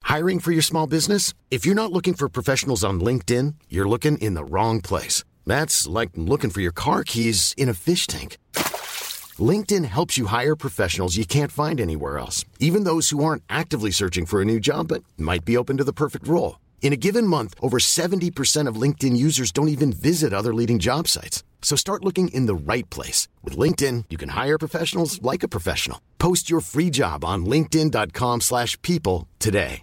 Hiring for your small business? If you're not looking for professionals on LinkedIn, you're looking in the wrong place. That's like looking for your car keys in a fish tank. LinkedIn helps you hire professionals you can't find anywhere else, even those who aren't actively searching for a new job but might be open to the perfect role. In a given month, over 70% of LinkedIn users don't even visit other leading job sites. So start looking in the right place. With LinkedIn, you can hire professionals like a professional. Post your free job on linkedin.com/people today.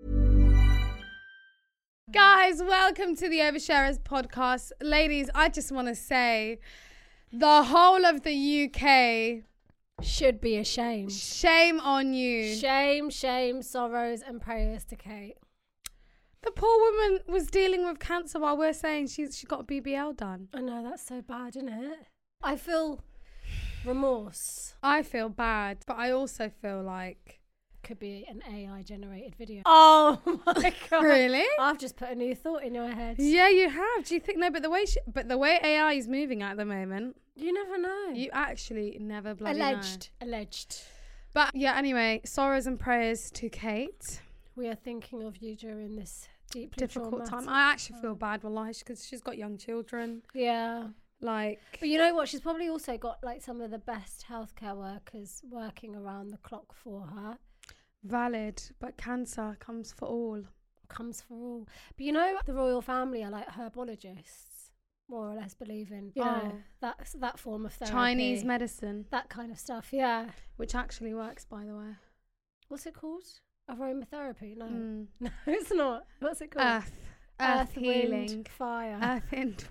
Guys, welcome to the Oversharers podcast. Ladies, I just want to say the whole of the UK should be ashamed. Shame on you. Shame, sorrows and prayers to Kate. The poor woman was dealing with cancer while we're saying she got a BBL done. I know, that's so bad, isn't it? I feel remorse. I feel bad, but I also feel like... Could be an AI generated video. Oh my God. Really? I've just put a new thought in your head. Yeah, you have. Do you think... No, but the way AI is moving at the moment... You never know. You actually never bloody know. Alleged. But yeah, anyway, sorrows and prayers to Kate. We are thinking of you during this difficult time. I actually feel bad, wallahi, because she's got young children. Yeah. Like, but you know what? She's probably also got like some of the best healthcare workers working around the clock for her. Valid, but cancer comes for all. But you know, the royal family are like herbologists, more or less believe in, you know, that form of therapy. Chinese medicine. That kind of stuff, yeah. Which actually works, by the way. What's it called? Aromatherapy? No. No, it's not. What's it called? Earth healing. Wind, fire. Earth and...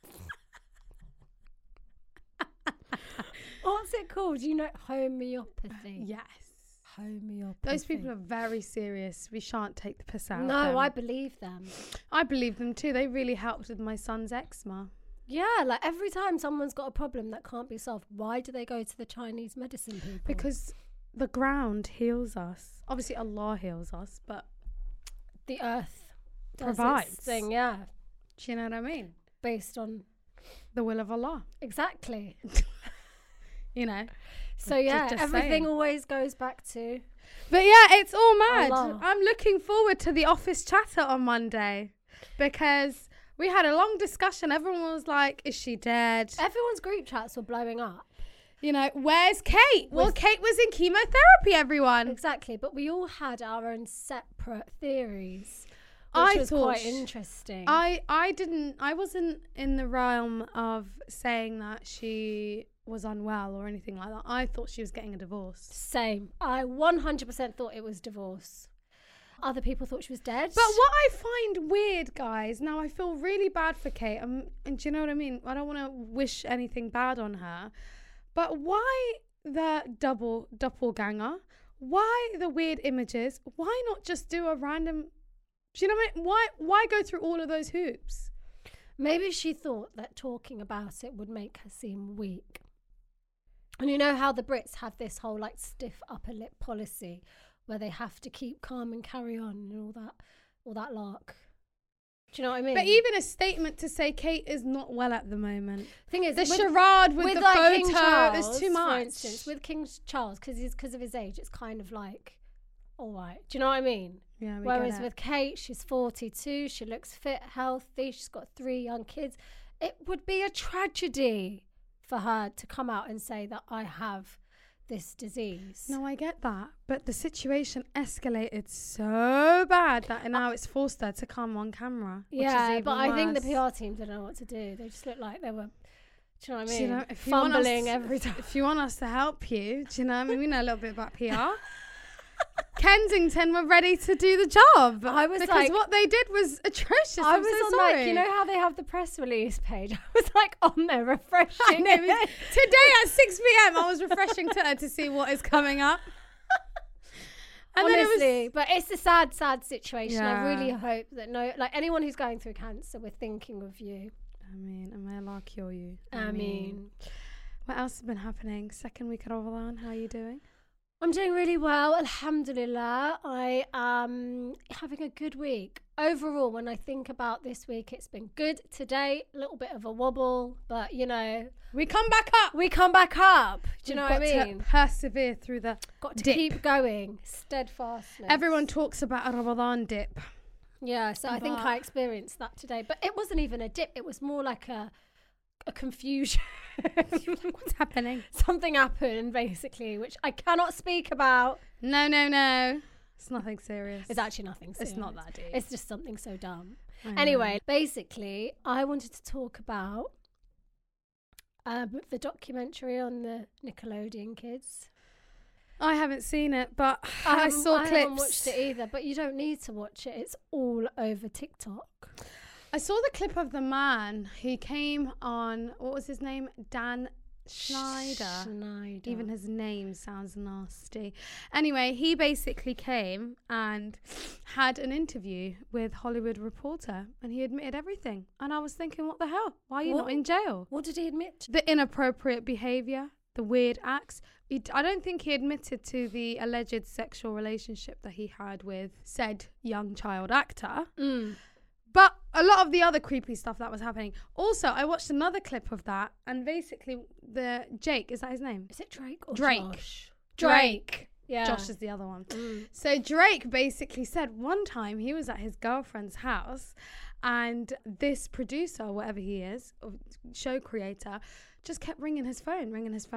What's it called? You know, homeopathy. Yes. Homeopathy. Those people are very serious. We shan't take the piss out of them. No, I believe them. I believe them too. They really helped with my son's eczema. Yeah, like every time someone's got a problem that can't be solved, why do they go to the Chinese medicine people? Because the ground heals us. Obviously, Allah heals us, but the earth provides its thing. Yeah. Do you know what I mean? Based on the will of Allah. Exactly. You know. So yeah, everything always goes back to. But yeah, it's all mad. Allah. I'm looking forward to the office chatter on Monday because we had a long discussion. Everyone was like, "Is she dead?" Everyone's group chats were blowing up. You know, where's Kate? Well, Kate was in chemotherapy, everyone. Exactly, but we all had our own separate theories, which was quite interesting. I wasn't in the realm of saying that she was unwell or anything like that. I thought she was getting a divorce. Same. I 100% thought it was divorce. Other people thought she was dead. But what I find weird, guys, now I feel really bad for Kate, and do you know what I mean? I don't want to wish anything bad on her, but why the doppelganger? Why the weird images? Why not just do a random... Do you know what I mean? Why go through all of those hoops? Maybe she thought that talking about it would make her seem weak. And you know how the Brits have this whole like stiff upper lip policy where they have to keep calm and carry on and all that lark. Do you know what I mean? But even a statement to say Kate is not well at the moment. Thing is, the charade with the like photo King Charles, is too much. For instance, with King Charles, because of his age, it's kind of like, all right. Do you know what I mean? Yeah. Whereas with Kate, she's 42, she looks fit, healthy, she's got 3 young kids. It would be a tragedy for her to come out and say that I have this disease. No, I get that. But the situation escalated so bad that now it's forced her to come on camera. Yeah, but I think the PR team didn't know what to do. They just looked like they were, do you know what I mean? You know, fumbling every time. If you want us to help you, do you know what I mean? We know a little bit about PR. Kensington were ready to do the job. Because what they did was atrocious. I was so sorry. Like, you know how they have the press release page? I was like on there refreshing. I know, today at 6 p.m. I was refreshing Twitter to see what is coming up. And honestly, but it's a sad situation. Yeah. I really hope that anyone who's going through cancer, we're thinking of you. I mean, and may Allah cure you. I mean. What else has been happening? Second week of Ramadan, how are you doing? I'm doing really well, alhamdulillah. I am having a good week. Overall, when I think about this week, it's been good. Today, a little bit of a wobble, but you know, We come back up. we come back up. Do you know what I We've got mean? to persevere through the Got to dip. keep going. Steadfastness. Everyone talks about a Ramadan dip. Yeah, so I think But- I experienced that today. But it wasn't even a dip. It was more like a confusion. What's happening? Something happened, basically, which I cannot speak about. No. It's nothing serious. It's actually nothing serious. It's not that deep. It's just something so dumb. I know. Anyway, basically, I wanted to talk about the documentary on the Nickelodeon kids. I haven't seen it, but I saw I clips. haven't watched it either, but you don't need to watch it. It's all over TikTok. I saw the clip of the man. He came on, what was his name? Dan Schneider. Even his name sounds nasty. Anyway, he basically came and had an interview with Hollywood Reporter, and he admitted everything. And I was thinking, what the hell? Why are you not in jail? What did he admit to? The inappropriate behaviour, the weird acts. I don't think he admitted to the alleged sexual relationship that he had with said young child actor. But a lot of the other creepy stuff that was happening. Also, I watched another clip of that, and basically Jake, is that his name? Is it Drake or Drake. Josh? Drake. Yeah. Josh is the other one. So Drake basically said one time he was at his girlfriend's house, and this producer, or whatever he is, or show creator, just kept ringing his phone.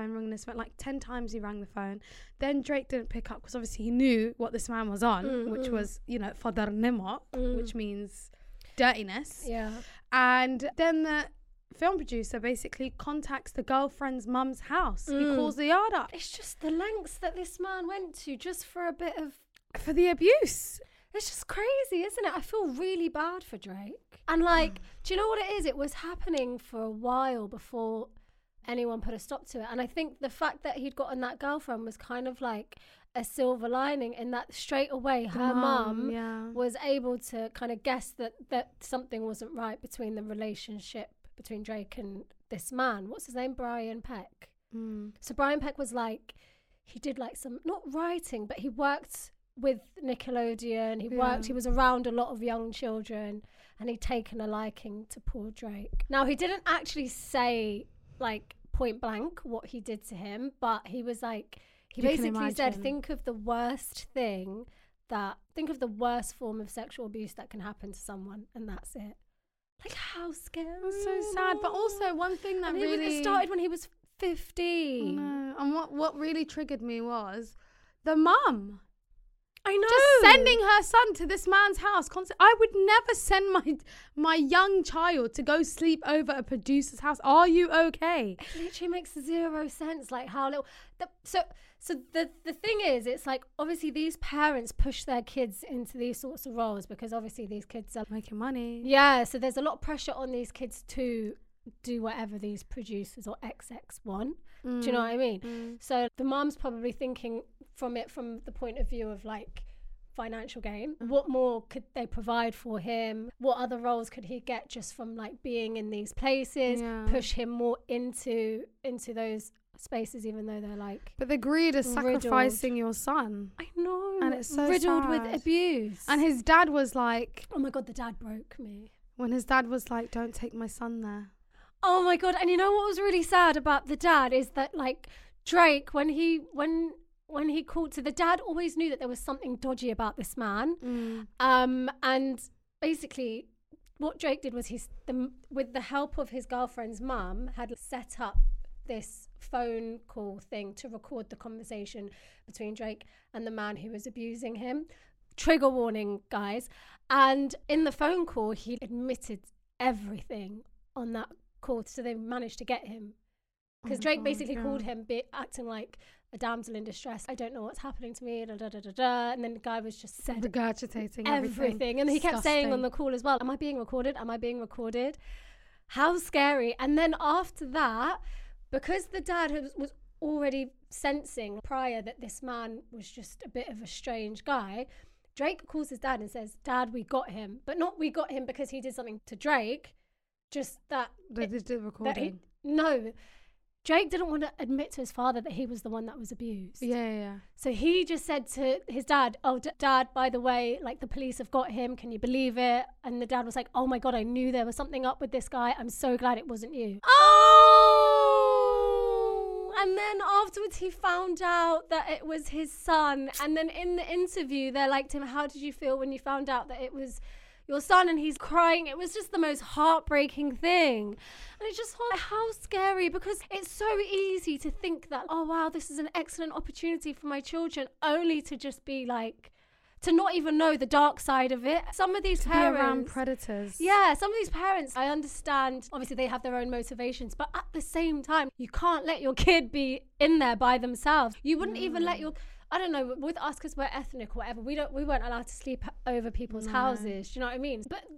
Like 10 times he rang the phone. Then Drake didn't pick up because obviously he knew what this man was on, which was, fadar nimot, which means dirtiness. Yeah. And then the film producer basically contacts the girlfriend's mum's house. He calls the yard up It's just the lengths that this man went to just for a bit of... for the abuse. It's just crazy, isn't it? I feel really bad for Drake. And like, do you know what it is? It was happening for a while before anyone put a stop to it. And I think the fact that he'd gotten that girlfriend was kind of like a silver lining in that straight away her mum was able to kind of guess that something wasn't right between the relationship between Drake and this man. What's his name? Brian Peck. So Brian Peck was like, he did like some, not writing, but he worked with Nickelodeon. He was around a lot of young children, and he'd taken a liking to poor Drake. Now, he didn't actually say like point blank what he did to him, but he was like, he basically said, think of the worst form of sexual abuse that can happen to someone, and that's it. Like, how scary. That's so sad. But also one thing that it started when he was 15. No. And what really triggered me was the mum. I know. Just sending her son to this man's house. I would never send my young child to go sleep over a producer's house. Are you okay? It literally makes zero sense. Like how little. So the thing is, it's like obviously these parents push their kids into these sorts of roles because obviously these kids are making money. Yeah. So there's a lot of pressure on these kids to do whatever these producers or XX want. Do you know what I mean? So the mom's probably thinking from the point of view of like financial gain. What more could they provide for him? What other roles could he get just from like being in these places? Push him more into those spaces, even though they're like. But the greed is sacrificing your son. I know, and it's so riddled sad. with abuse. And his dad was like, "Oh my god, the dad broke me." When his dad was like, "Don't take my son there." Oh my god! And you know what was really sad about the dad is that like Drake, when he called to the dad, always knew that there was something dodgy about this man. And basically, what Drake did was with the help of his girlfriend's mum, had set up this phone call thing to record the conversation between Drake and the man who was abusing him. Trigger warning, guys. And in the phone call, he admitted everything on that call, so they managed to get him. Because Drake basically called him acting like a damsel in distress. I don't know what's happening to me, da, da, da, da, da. And then the guy was just said regurgitating everything. And he kept saying on the call as well, am I being recorded? Am I being recorded? How scary. And then after that, because the dad was already sensing prior that this man was just a bit of a strange guy, Drake calls his dad and says, Dad, we got him. But not we got him because he did something to Drake, just that... They did the recording. No. Drake didn't want to admit to his father that he was the one that was abused. Yeah. So he just said to his dad, oh, Dad, by the way, like the police have got him. Can you believe it? And the dad was like, oh my God, I knew there was something up with this guy. I'm so glad it wasn't you. Oh! And then afterwards he found out that it was his son. And then in the interview, they're like to him, how did you feel when you found out that it was your son? And he's crying. It was just the most heartbreaking thing. And it's just how scary, because it's so easy to think that, oh wow, this is an excellent opportunity for my children, only to just be like, to not even know the dark side of it. Some of these parents, be around predators. Yeah, some of these parents, I understand, obviously they have their own motivations, but at the same time, you can't let your kid be in there by themselves. You wouldn't even let your, I don't know, with us, because we're ethnic or whatever, we weren't allowed to sleep over people's houses. Do you know what I mean? But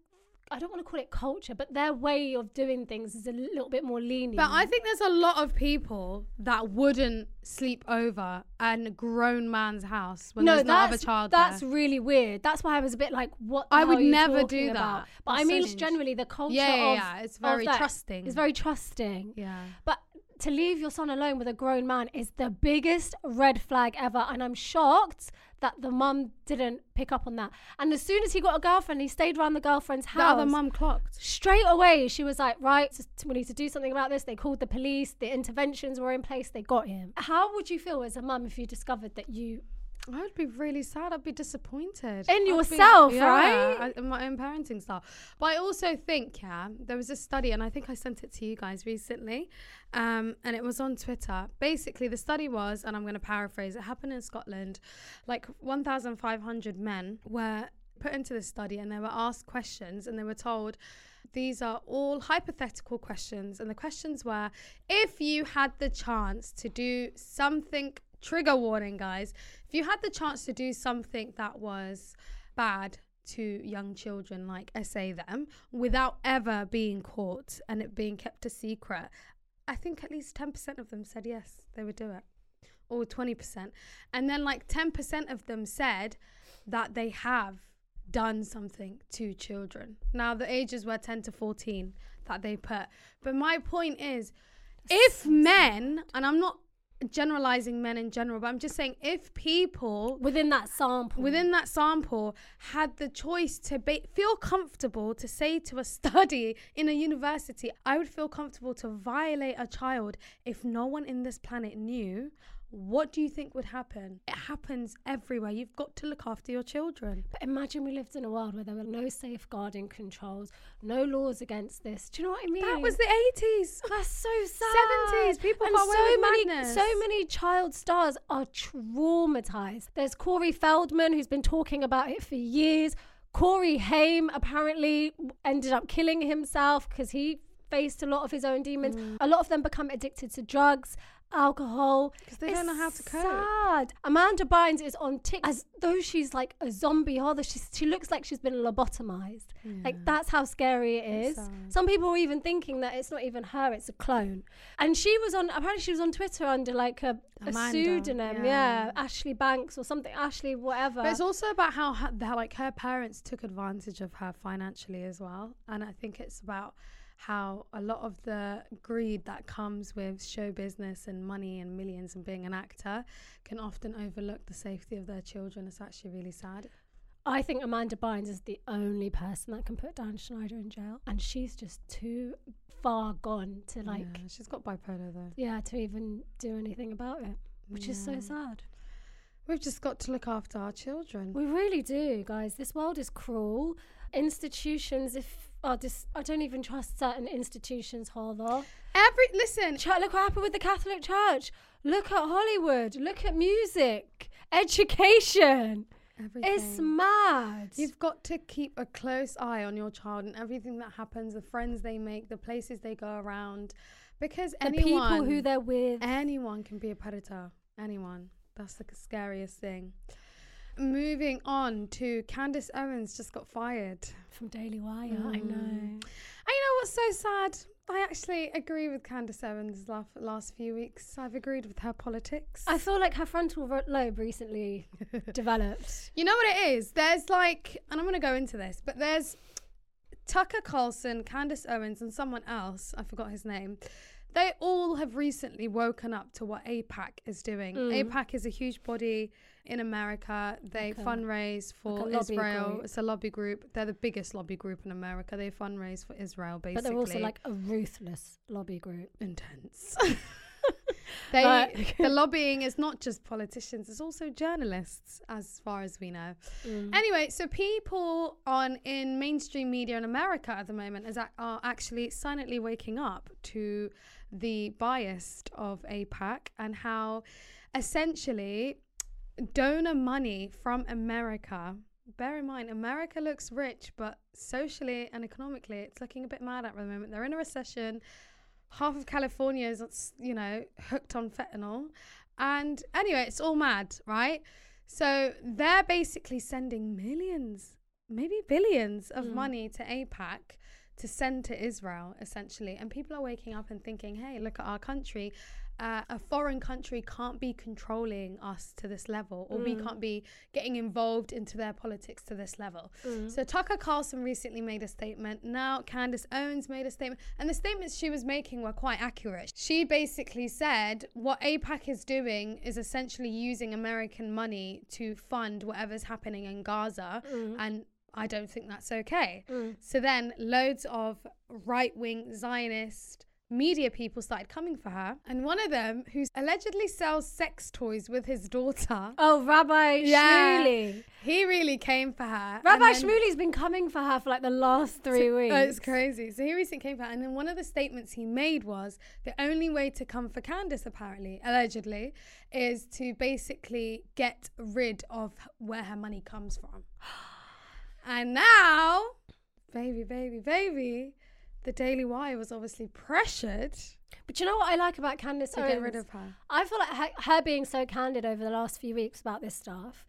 I don't want to call it culture, but their way of doing things is a little bit more lenient. But I think there's a lot of people that wouldn't sleep over a grown man's house when there's no other child there. That's really weird. That's why I was a bit like, what the I hell would are you never talking do about? that. But That's I mean, so generally the culture yeah, it's very trusting. It's very trusting. Yeah. But to leave your son alone with a grown man is the biggest red flag ever. And I'm shocked that the mum didn't pick up on that. And as soon as he got a girlfriend, he stayed around the girlfriend's house. The other mum clocked. Straight away, she was like, right, we need to do something about this. They called the police. The interventions were in place. They got him. How would you feel as a mum if you discovered that you... I would be really sad. I'd be disappointed. In yourself, right? In my own parenting style. But I also think, there was a study, and I think I sent it to you guys recently, and it was on Twitter. Basically, the study was, and I'm going to paraphrase, it happened in Scotland, like 1,500 men were put into the study, and they were asked questions, and they were told, these are all hypothetical questions, and the questions were, if you had the chance to do something, trigger warning, guys, if you had the chance to do something that was bad to young children, like essay them, without ever being caught and it being kept a secret, I think at least 10% of them said yes, they would do it. Or 20%. And then like 10% of them said that they have done something to children. Now the ages were 10 to 14 that they put. But my point is, if men, and I'm not generalizing men in general, but I'm just saying, if people within that sample had the choice to feel comfortable to say to a study in a university, I would feel comfortable to violate a child if no one in this planet knew, what do you think would happen? It happens everywhere. You've got to look after your children. But imagine we lived in a world where there were no safeguarding controls, no laws against this. Do you know what I mean? That was the 80s. That's so sad. 70s. People got away with madness. So many child stars are traumatized. There's Corey Feldman, who's been talking about it for years. Corey Haim apparently ended up killing himself because he faced a lot of his own demons. A lot of them become addicted to drugs, alcohol, because they don't know how to cope. Sad. Amanda Bynes is on TikTok as though she's like a zombie horror. She looks like she's been lobotomized. Like, that's how scary it is. Some people were even thinking that it's not even her, it's a clone. And apparently she was on Twitter under like a pseudonym, Ashley Banks or something, Ashley whatever. But it's also about how her parents took advantage of her financially as well. And I think it's about how a lot of the greed that comes with show business and money and millions and being an actor can often overlook the safety of their children. It's actually really sad. I think Amanda Bynes is the only person that can put Dan Schneider in jail, and she's just too far gone to she's got bipolar though. Yeah, to even do anything about it, which is so sad. We've just got to look after our children. We really do, guys. This world is cruel. Institutions, I don't even trust certain institutions, Harlow. Listen. Look what happened with the Catholic Church. Look at Hollywood. Look at music. Education. Everything. It's mad. You've got to keep a close eye on your child and everything that happens, the friends they make, the places they go around. Because the people who they're with. Anyone can be a predator. Anyone. That's the scariest thing. Moving on to Candace Owens just got fired. From Daily Wire, I know. And you know what's so sad? I actually agree with Candace Owens last few weeks. I've agreed with her politics. I feel like her frontal lobe recently developed. You know what it is? There's like, and I'm going to go into this, but there's Tucker Carlson, Candace Owens, and someone else, I forgot his name. they all have recently woken up to what AIPAC is doing. AIPAC is a huge body in America. They fundraise for Israel. It's a lobby group. They're the biggest lobby group in America. They fundraise for Israel, basically. But they're also like a ruthless lobby group. Intense. The lobbying is not just politicians, it's also journalists, as far as we know. Anyway, so people in mainstream media in America at the moment are actually silently waking up to the bias of AIPAC and how essentially donor money from America, bear in mind, America looks rich, but socially and economically, it's looking a bit mad at the moment. They're in a recession. Half of California is, hooked on fentanyl. And anyway, it's all mad, right? So they're basically sending millions, maybe billions of money to AIPAC to send to Israel, essentially. And people are waking up and thinking, hey, look at our country. A foreign country can't be controlling us to this level, or we can't be getting involved into their politics to this level. So Tucker Carlson recently made a statement. Now Candace Owens made a statement, and the statements she was making were quite accurate. She basically said what AIPAC is doing is essentially using American money to fund whatever's happening in Gaza, and I don't think that's okay. So then loads of right-wing Zionist media people started coming for her, and one of them, who allegedly sells sex toys with his daughter, Rabbi Shmuley, he really came for her. Rabbi Shmuley's been coming for her for like the last 3 weeks. It's crazy. So he recently came for her, and then one of the statements he made was the only way to come for Candace, apparently, allegedly, is to basically get rid of where her money comes from. And now, baby, the Daily Wire was obviously pressured. But you know what I like about Candace to get rid of her? I feel like her being so candid over the last few weeks about this stuff.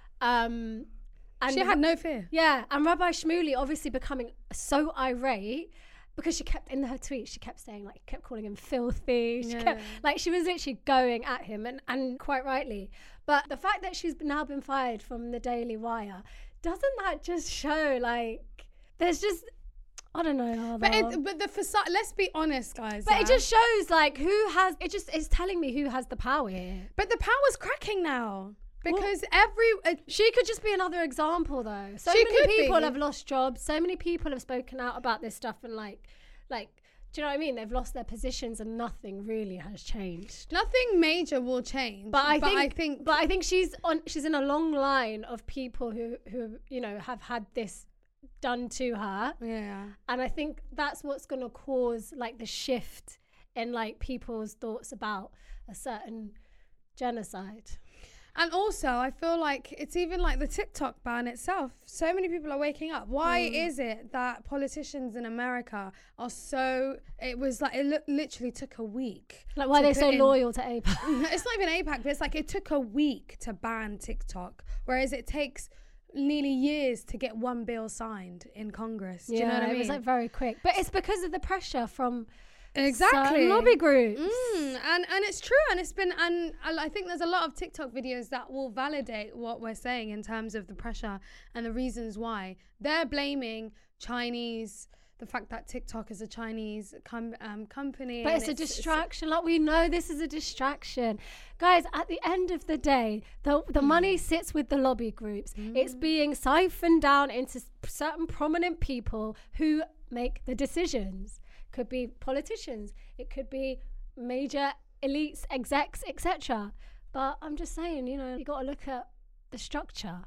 And she had no fear. Yeah, and Rabbi Shmuley obviously becoming so irate because she kept, in her tweets, she kept saying, like, kept calling him filthy. She was literally going at him, and quite rightly. But the fact that she's now been fired from the Daily Wire, doesn't that just show, like, there's just... I don't know. But the facade, let's be honest, guys. But it just shows, like, it's telling me who has the power here. But the power's cracking now. Because she could just be another example, though. So many people have lost jobs. So many people have spoken out about this stuff, and like, do you know what I mean? They've lost their positions, and nothing really has changed. Nothing major will change. But I think she's in a long line of people who have had this done to her. And I think that's what's going to cause, like, the shift in, like, people's thoughts about a certain genocide. And also, I feel like it's even like the TikTok ban itself. So many people are waking up. Why is it that politicians in America are so... It was like, it literally took a week. Like, why are they so loyal to AIPAC? It's not even AIPAC, but it's like it took a week to ban TikTok, whereas it takes nearly years to get one bill signed in Congress. Do you know what I mean? It was like very quick. But it's because of the pressure from... Exactly. Lobby groups. And it's true, and it's been, and I think there's a lot of TikTok videos that will validate what we're saying in terms of the pressure and the reasons why. They're blaming Chinese, the fact that TikTok is a Chinese company. But it's a distraction. Like, we know this is a distraction. Guys, at the end of the day, the money sits with the lobby groups. It's being siphoned down into certain prominent people who make the decisions. Could be politicians, it could be major elites, execs, etc. But I'm just saying, you got to look at the structure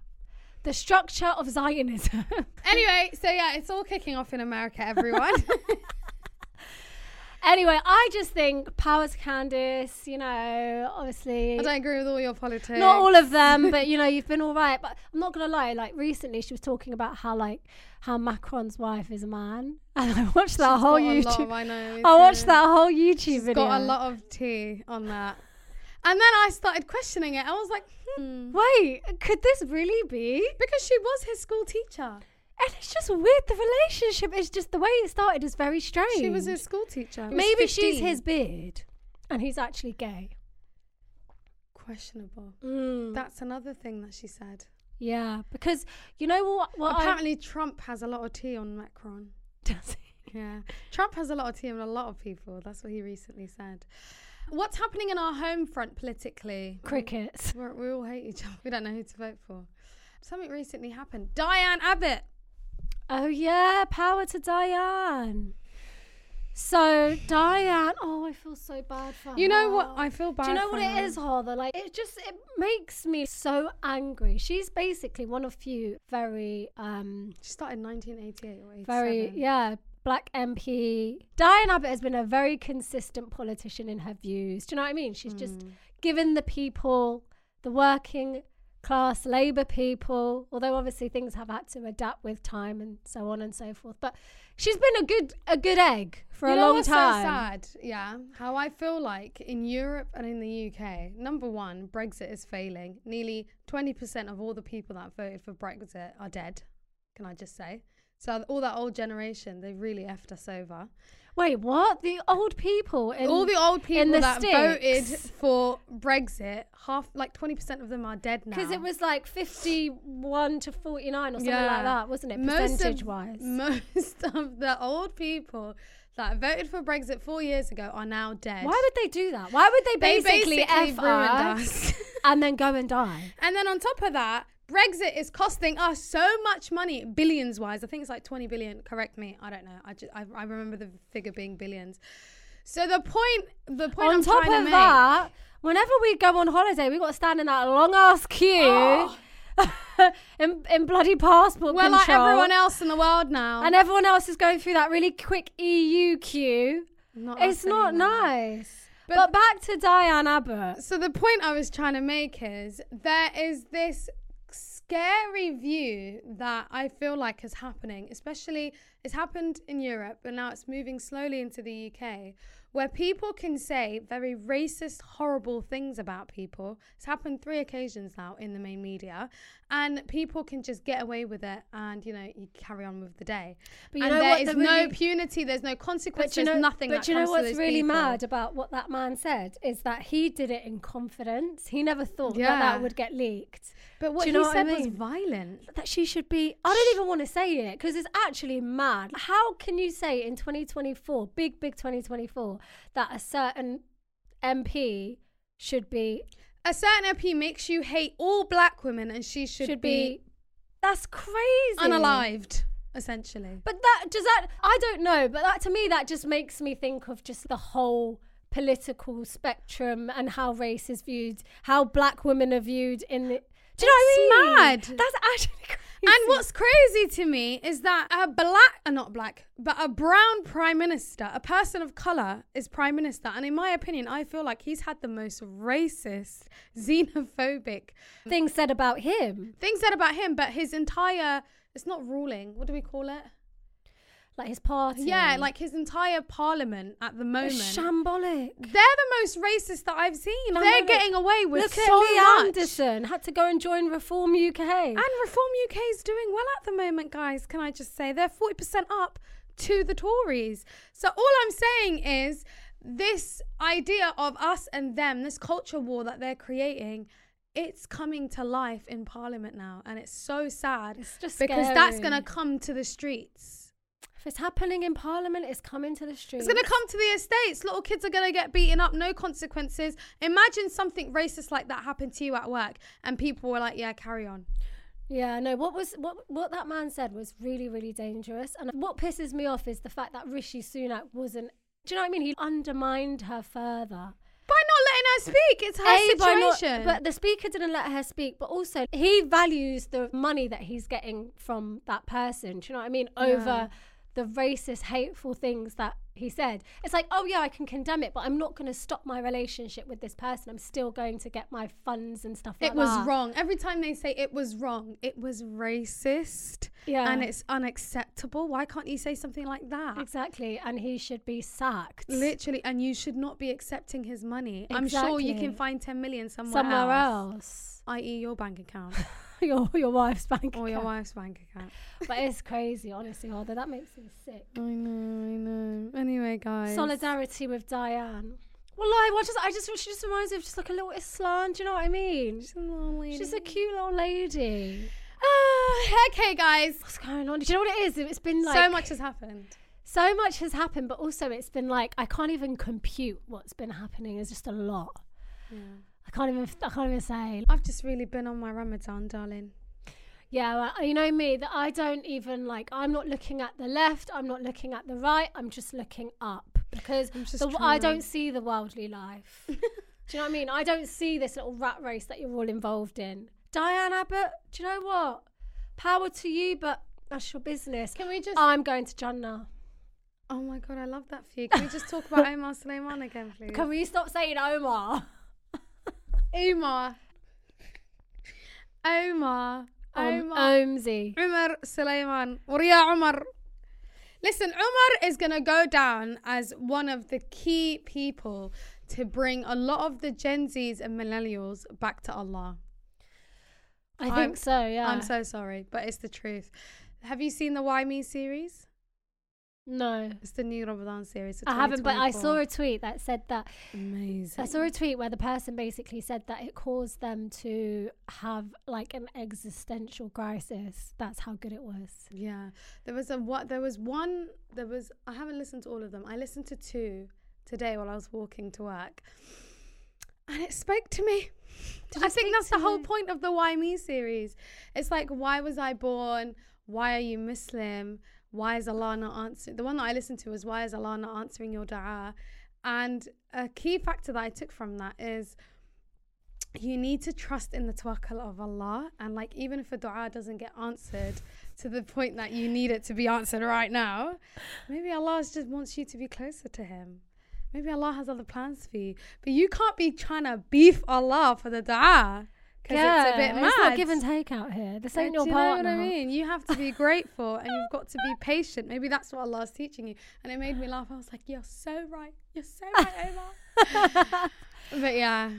of Zionism. Anyway, so yeah, it's all kicking off in America, everyone. Anyway, I just think powers Candace, obviously. I don't agree with all your politics. Not all of them, but, you've been all right. But I'm not going to lie, like, recently she was talking about how Macron's wife is a man. And I watched that whole YouTube. I watched that whole YouTube video. Got a lot of tea on that. And then I started questioning it. I was like, wait, could this really be? Because she was his school teacher. And it's just weird. The relationship is just, the way it started is very strange. She was his school teacher. Maybe she's his beard and he's actually gay. Questionable. That's another thing that she said. Yeah, because you know what apparently Trump has a lot of tea on Macron. Does he? Yeah. Trump has a lot of tea on a lot of people. That's what he recently said. What's happening in our home front politically? Cricket. We all hate each other. We don't know who to vote for. Something recently happened. Diane Abbott. Oh, yeah. Power to Diane. So, Diane, I feel so bad for her. You know what? I feel bad for her. Do you know what it is, Heather? Like, it makes me so angry. She's basically one of few very... She started in 1988 or 87. Very, black MP. Diane Abbott has been a very consistent politician in her views. Do you know what I mean? She's just given the people, the working class Labour people, although obviously things have had to adapt with time and so on and so forth. But she's been a good egg for a long time. So sad, yeah. How I feel like in Europe and in the UK, number one, Brexit is failing. Nearly 20% of all the people that voted for Brexit are dead, can I just say. So all that old generation, they really effed us over. Wait, what? The old people? All the old people that sticks voted for Brexit, 20% of them are dead now. Because it was like 51 to 49 or something like that, wasn't it? Percentage-wise. Most of the old people that voted for Brexit 4 years ago are now dead. Why would they do that? Why would they basically F us and then go and die? And then on top of that, Brexit is costing us so much money, billions wise. I think it's like 20 billion. Correct me. I don't know. I remember the figure being billions. So the point on top of that, whenever we go on holiday, we got to stand in that long ass queue in bloody passport control. Well, like everyone else in the world now. And everyone else is going through that really quick EU queue. It's not nice. But back to Diane Abbott. So the point I was trying to make is there is this scary view that I feel like is happening, especially it's happened in Europe and now it's moving slowly into the UK, where people can say very racist, horrible things about people. It's happened 3 occasions now in the main media, and people can just get away with it and, you carry on with the day. But there is no impunity, there's no consequence, there's nothing that comes to those people. But you know what's really mad about what that man said is that he did it in confidence. He never thought that would get leaked. But what he said was violent. That she should be... I don't even want to say it because it's actually mad. How can you say in 2024, big 2024, that a certain MP should be... A certain MP makes you hate all black women and she should be... That's crazy. Unalived, essentially. But I don't know, but that to me, that just makes me think of just the whole political spectrum and how race is viewed, how black women are viewed in the... Do you know what I mean? Mad. That's actually crazy. And what's crazy to me is that a brown prime minister, a person of colour, is prime minister. And in my opinion, I feel like he's had the most racist, xenophobic things said about him. But his entire, it's not ruling, what do we call it? Like his party. Yeah, like his entire parliament at the moment. It's shambolic. They're the most racist that I've seen. They're getting away with so much. Look at Lee Anderson. Had to go and join Reform UK. And Reform UK is doing well at the moment, guys. Can I just say? They're 40% up to the Tories. So all I'm saying is this idea of us and them, this culture war that they're creating, it's coming to life in Parliament now. And it's so sad. It's just because scary. That's going to come to the streets. If it's happening in Parliament, it's coming to the streets. It's going to come to the estates. Little kids are going to get beaten up, no consequences. Imagine something racist like that happened to you at work and people were like, yeah, carry on. Yeah, no, what that man said was really, really dangerous. And what pisses me off is the fact that Rishi Sunak wasn't, do you know what I mean? He undermined her further. By not letting her speak. It's her situation. But the speaker didn't let her speak. But also, he values the money that he's getting from that person. Do you know what I mean? Over the racist, hateful things that he said. It's like, oh yeah, I can condemn it, but I'm not going to stop my relationship with this person. I'm still going to get my funds and stuff like that. It was wrong. Every time they say it was wrong, it was racist. Yeah. And it's unacceptable. Why can't you say something like that? Exactly. And he should be sacked. Literally. And you should not be accepting his money. Exactly. I'm sure you can find 10 million somewhere else. I.e. your bank account. your wife's bank account. Or your wife's bank account. But it's crazy, honestly, although that makes me sick. I know. Anyway, guys. Solidarity with Diane. Well, she just reminds me of just like a little Islam, do you know what I mean? She's a little lady. She's a cute little lady. Okay, guys. What's going on? Do you know what it is? It's been like... So much has happened. So much has happened, but also it's been like, I can't even compute what's been happening. It's just a lot. Yeah. I can't even say. I've just really been on my Ramadan, darling. Yeah, well, you know me, that I don't even like, I'm not looking at the left, I'm not looking at the right, I'm just looking up, because I don't see the worldly life. Do you know what I mean? I don't see this little rat race that you're all involved in. Diane Abbott, do you know what? Power to you, but that's your business. I'm going to Jannah. Oh my God, I love that for you. Can we just talk about Omar Suleiman again, please? Can we stop saying Omar? Omar. Omzi. Umar Suleiman. Uriya Umar. Listen, Umar is going to go down as one of the key people to bring a lot of the Gen Zs and millennials back to Allah. I think so, yeah. I'm so sorry, but it's the truth. Have you seen the Why Me series? No. It's the new Ramadan series. I haven't, but I saw a tweet that said that. Amazing. I saw a tweet where the person basically said that it caused them to have like an existential crisis. That's how good it was. Yeah. I haven't listened to all of them. I listened to 2 today while I was walking to work. And it spoke to me. I think that's the whole point of the Why Me series. It's like, why was I born? Why are you Muslim? Why is Allah not answering? The one that I listened to was, why is Allah not answering your dua? And a key factor that I took from that is you need to trust in the tawakkul of Allah. And like, even if a dua doesn't get answered to the point that you need it to be answered right now, maybe Allah just wants you to be closer to Him. Maybe Allah has other plans for you. But you can't be trying to beef Allah for the dua. Yeah, it's a bit mad. It's not give and take out here. This ain't your partner. Do you know what I mean? You have to be grateful and you've got to be patient. Maybe that's what Allah is teaching you. And it made me laugh. I was like, you're so right. You're so right, Omar. But yeah.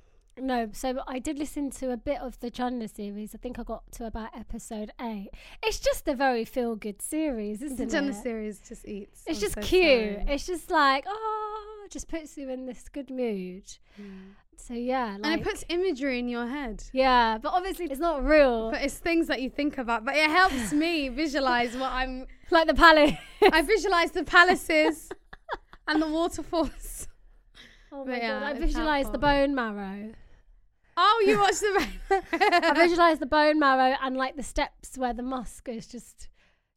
No, so I did listen to a bit of the Jannah series. I think I got to about episode 8. It's just a very feel-good series, isn't it? The Jannah series just eats. It's just cute. Sorry. It's just like, it just puts you in this good mood. So yeah, and it puts imagery in your head. Yeah, but obviously it's not real. But it's things that you think about. But it helps me visualize what I'm like the palace. I visualize the palaces and the waterfalls. Oh my God! I visualize the bone marrow. Oh, you watched the bone I visualize the bone marrow and like the steps where the musk is just.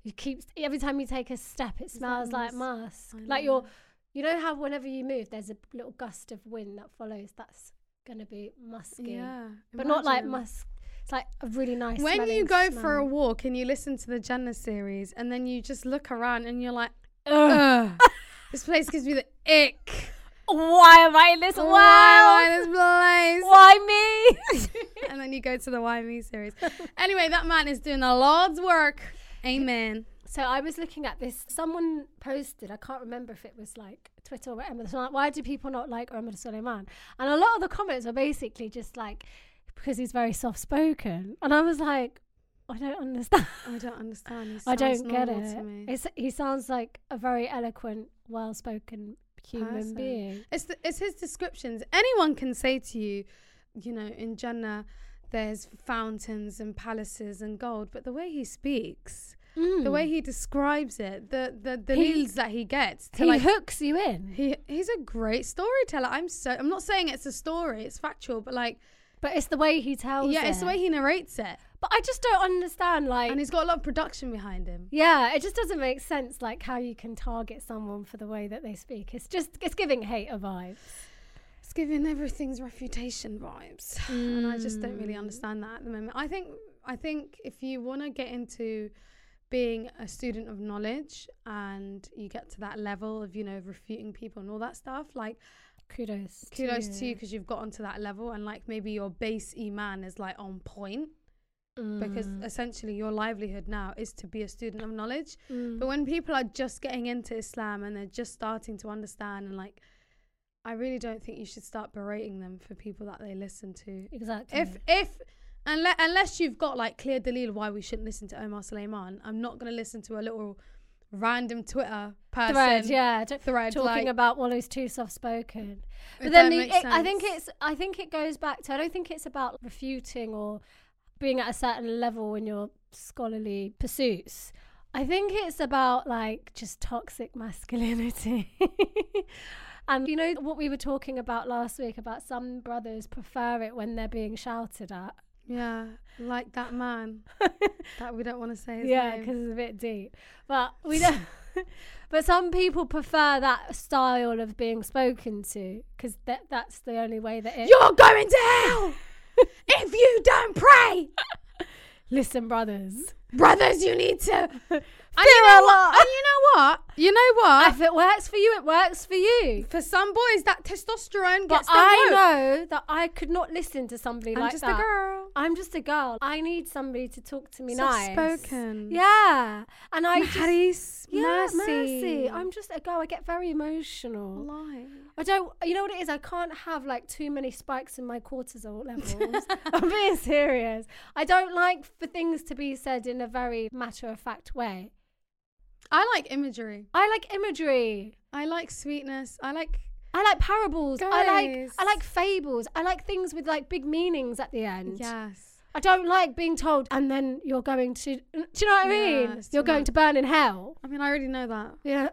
Every time you take a step, it smells like musk. Like you know how whenever you move, there's a little gust of wind that follows. That's going to be musky. Yeah. But not like musk. It's like a really nice when you go for a walk and you listen to the Jannah series and then you just look around and you're like, ugh. This place gives me the ick. Why am I in this world? Why am I in this place? Why me? And then you go to the Why Me series. Anyway, that man is doing the Lord's work. Amen. So I was looking at this. Someone posted, I can't remember if it was like Twitter or whatever. So like, why do people not like Omar Suleiman? And a lot of the comments were basically just like, because he's very soft-spoken. And I was like, I don't understand. I don't understand. I don't get it. He sounds like a very eloquent, well-spoken human being. It's his descriptions. Anyone can say to you, you know, in Jannah, there's fountains and palaces and gold. But the way he speaks... The way he describes it, the leads that he gets, he hooks you in. He's a great storyteller. I'm not saying it's a story; it's factual, but it's the way he tells. Yeah, it's the way he narrates it. But I just don't understand, and he's got a lot of production behind him. Yeah, it just doesn't make sense, like how you can target someone for the way that they speak. It's giving hater vibes. It's giving everything's refutation vibes, and I just don't really understand that at the moment. I think if you want to get into being a student of knowledge and you get to that level of, you know, refuting people and all that stuff, like kudos to you because you've got onto that level, and like maybe your base iman is like on point, because essentially your livelihood now is to be a student of knowledge. But when people are just getting into Islam and they're just starting to understand, and like, I really don't think you should start berating them for people that they listen to. Exactly. Unless you've got like clear dalil why we shouldn't listen to Omar Suleiman, I'm not going to listen to a little random Twitter person thread talking about who's too soft spoken. But then I think it goes back to, I don't think it's about refuting or being at a certain level in your scholarly pursuits. I think it's about like just toxic masculinity. And you know what we were talking about last week about some brothers prefer it when they're being shouted at. Yeah, like that man that we don't want to say his Yeah, name. because it's a bit deep. But we don't. But some people prefer that style of being spoken to because that's the only way that it. You're going to hell if you don't pray. Listen, brothers. Brothers, you need to. And Fear you know Allah. what? And you know what? You know what? If it works for you, it works for you. For some boys, that testosterone But gets them I hooked. know that I could not listen to somebody I'm like just that. a girl. I'm just a girl. I need somebody to talk to me Soft nice. spoken. Yeah. And I just... Haris, Yeah, mercy. mercy. I'm just a girl. I get very emotional. Lie. I don't, you know what it is? I can't have like too many spikes in my cortisol levels. I'm being serious. I don't like for things to be said in a very matter-of-fact way. I like imagery. I like imagery. I like sweetness. I like Parables. Guys. I like fables. I like things with like big meanings at the end. yes. I don't like being told, and then you're going to, do you know what I mean? it's You're too going much. to burn in hell. I mean, I already know that. Yeah.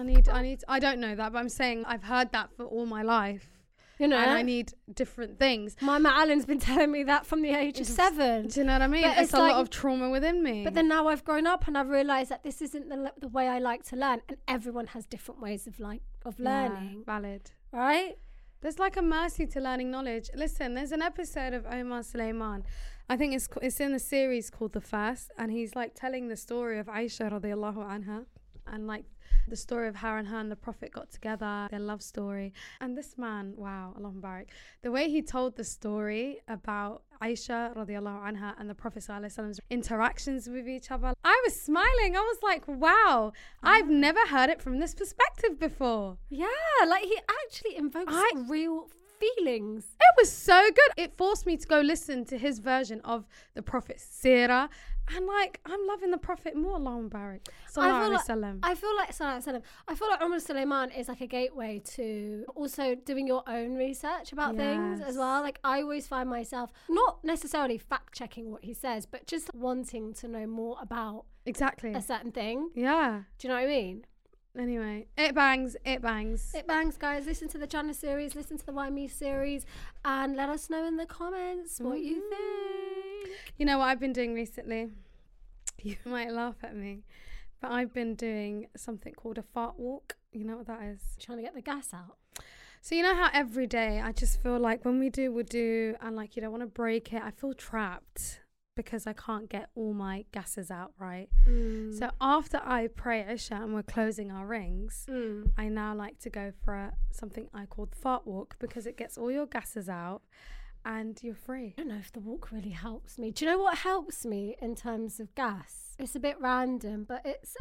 I don't know that, but I'm saying I've heard that for all my life. You know, And I need different things. Mama Allen's been telling me that from the age of 7. Do you know what I mean? But It's it's a like- lot of trauma within me. But then now I've grown up and I've realised that this isn't the way I like to learn, and everyone has different ways of learning, Valid. right? There's like a mercy to learning knowledge. Listen, there's an episode of Omar Suleiman. I think it's in the series called The First, and he's like telling the story of Aisha radiallahu anha, and like the story of how her and the Prophet got together, their love story. And this man, wow, Allahumma barik, the way he told the story about Aisha radiallahu anha and the Prophet sallallahu alaihi wasallam's interactions with each other, I was smiling. I was like, wow, I've never heard it from this perspective before. Yeah, like he actually invokes real feelings. It was so good. It forced me to go listen to his version of the Prophet's seerah. And like, I'm loving the Prophet more. Allahumma barik. Sallallahu alaihi wasallam. I feel like Umar Suleiman is like a gateway to also doing your own research about things as well. Like I always find myself not necessarily fact checking what he says, but just wanting to know more about Exactly. a certain thing. Yeah. Do you know what I mean? Anyway, it bangs. It bangs. It bangs, guys. Listen to the Jannah series, listen to the Why Me series, and let us know in the comments what you think. You know what I've been doing recently? You might laugh at me, but I've been doing something called a fart walk. You know what that is? Trying to get the gas out. So you know how every day I just feel like when we do wudu and like you don't want to break it, I feel trapped because I can't get all my gases out, right? So after I pray Isha and we're closing our rings, I now like to go for something I call the fart walk because it gets all your gases out and you're free. I don't know if the walk really helps me. Do you know what helps me in terms of gas? It's a bit random, but it's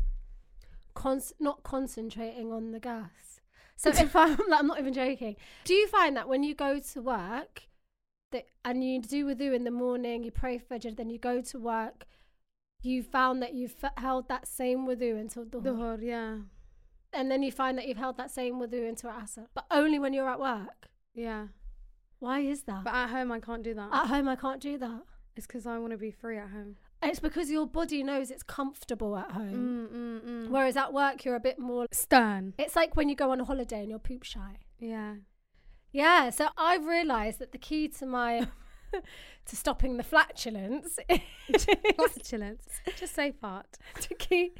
not concentrating on the gas. So if I'm not even joking. Do you find that when you go to work and you do wudu in the morning, you pray Fajr, then you go to work, you found that you've held that same wudu until Dhuhr? Dhuhr, yeah. And then you find that you've held that same wudu until Asr, but only when you're at work. Yeah. Why is that? But at home I can't do that. At home I can't do that. It's because I want to be free at home. It's because your body knows it's comfortable at home. Whereas at work you're a bit more stern. It's like when you go on a holiday and you're poop shy. Yeah. Yeah, so I've realised that the key to my to stopping the flatulence Flatulence. Just say fart. the key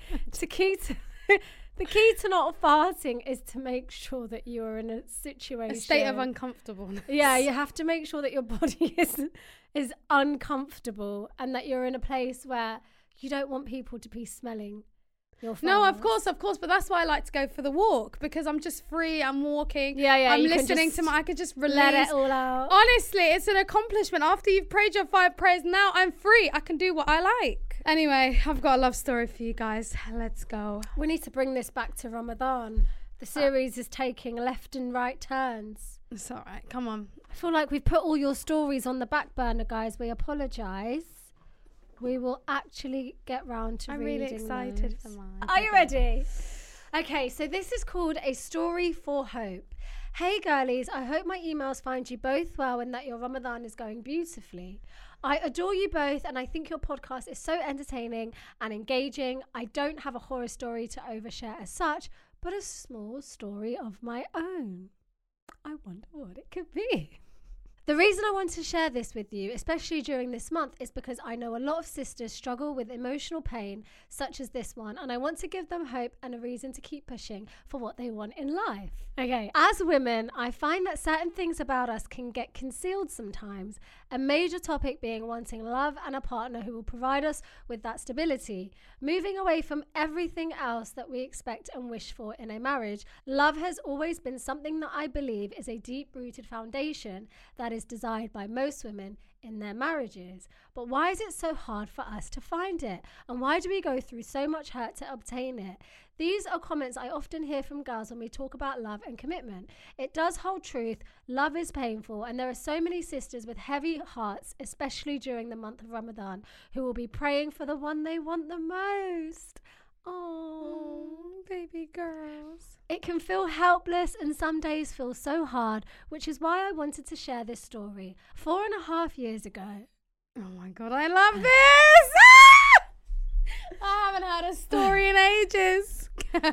to not farting is to make sure that you are in a situation, A state of uncomfortableness. Yeah, you have to make sure that your body is uncomfortable and that you're in a place where you don't want people to be smelling your farts. No, of course, but that's why I like to go for the walk because I'm just free, I'm walking. Yeah, I'm you can listening just to I could just release. let it all out. Honestly, it's an accomplishment. After you've prayed your 5 prayers, now I'm free. I can do what I like. Anyway, I've got a love story for you guys. Let's go. We need to bring this back to Ramadan. The series is taking left and right turns. It's all right. Come on. I feel like we've put all your stories on the back burner, guys. We apologise. We will actually get round to I'm reading really excited those. for mine. Are you ready? Okay, so this is called A Story for Hope. Hey girlies, I hope my emails find you both well and that your Ramadan is going beautifully. I adore you both and I think your podcast is so entertaining and engaging. I don't have a horror story to overshare as such, but a small story of my own. I wonder what it could be. The reason I want to share this with you, especially during this month, is because I know a lot of sisters struggle with emotional pain such as this one, and I want to give them hope and a reason to keep pushing for what they want in life. Okay, as women, I find that certain things about us can get concealed sometimes, a major topic being wanting love and a partner who will provide us with that stability. Moving away from everything else that we expect and wish for in a marriage, love has always been something that I believe is a deep-rooted foundation that is desired by most women in their marriages. But why is it so hard for us to find it? And why do we go through so much hurt to obtain it? These are comments I often hear from girls when we talk about love and commitment. It does hold truth. Love is painful, and there are so many sisters with heavy hearts, especially during the month of Ramadan, who will be praying for the one they want the most. Oh, baby girls. It can feel helpless and some days feel so hard, which is why I wanted to share this story. 4.5 years ago. Oh my God, I love this! Ah! I haven't had a story in ages.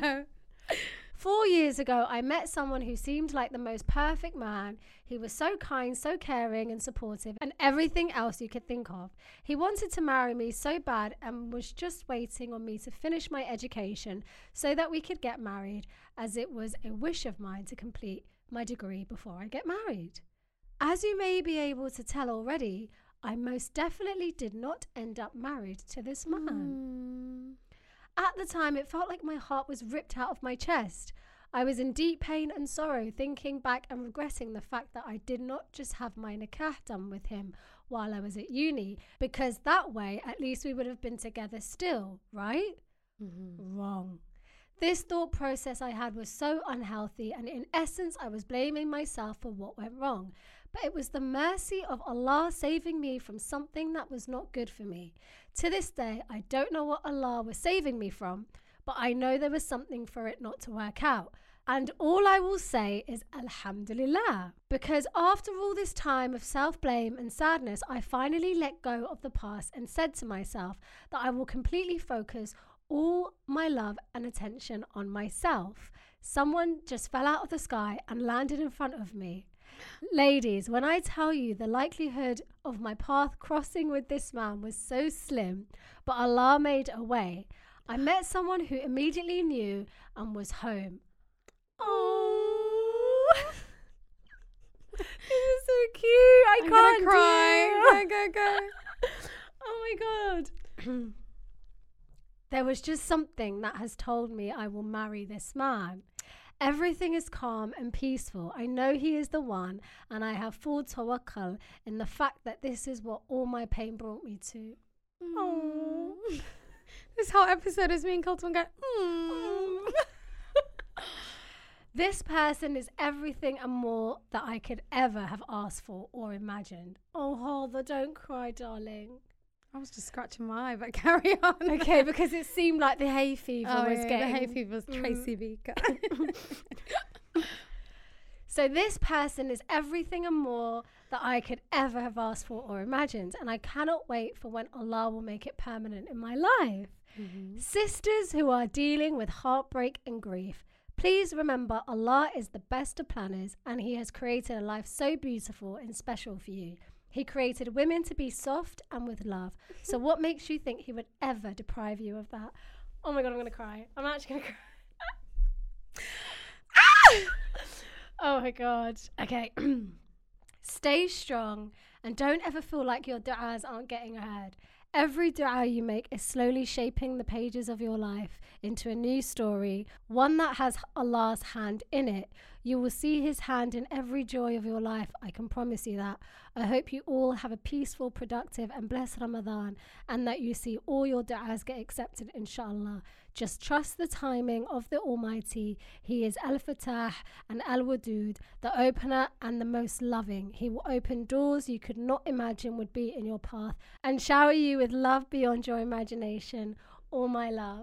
4 years ago, I met someone who seemed like the most perfect man. He was so kind, so caring and supportive, and everything else you could think of. He wanted to marry me so bad and was just waiting on me to finish my education so that we could get married, as it was a wish of mine to complete my degree before I get married. As you may be able to tell already, I most definitely did not end up married to this man. At the time, it felt like my heart was ripped out of my chest. I was in deep pain and sorrow, thinking back and regretting the fact that I did not just have my nikah done with him while I was at uni, because that way, at least we would have been together still, right? Wrong. This thought process I had was so unhealthy, and in essence, I was blaming myself for what went wrong. But it was the mercy of Allah saving me from something that was not good for me. To this day, I don't know what Allah was saving me from, but I know there was something for it not to work out. And all I will say is Alhamdulillah. Because after all this time of self-blame and sadness, I finally let go of the past and said to myself that I will completely focus all my love and attention on myself. Someone just fell out of the sky and landed in front of me. Ladies, when I tell you the likelihood of my path crossing with this man was so slim, but Allah made a way, I met someone who immediately knew and was home. Oh, this is so cute. I can't cry. Go. Oh my God. There was just something that has told me I will marry this man. Everything is calm and peaceful. I know he is the one, and I have full tawakkul in the fact that this is what all my pain brought me to. Oh, this whole episode is being called to go. This person is everything and more that I could ever have asked for or imagined. Oh, Harther, don't cry, darling. I was just scratching my eye, but carry on. Okay, because it seemed like the hay fever was getting... The hay fever was Tracy Beaker. So this person is everything and more that I could ever have asked for or imagined, and I cannot wait for when Allah will make it permanent in my life. Sisters who are dealing with heartbreak and grief, please remember Allah is the best of planners, and He has created a life so beautiful and special for you. He created women to be soft and with love. So what makes you think He would ever deprive you of that? Oh my God, I'm going to cry. I'm actually going to cry. Oh my God. Okay. Stay strong and don't ever feel like your du'as aren't getting heard. Every dua you make is slowly shaping the pages of your life into a new story, one that has Allah's hand in it. You will see His hand in every joy of your life, I can promise you that. I hope you all have a peaceful, productive and blessed Ramadan, and that you see all your du'as get accepted, inshallah. Just trust the timing of the Almighty. He is Al-Fatah and Al-Wadud, the opener and the most loving. He will open doors you could not imagine would be in your path and shower you with love beyond your imagination. All my love.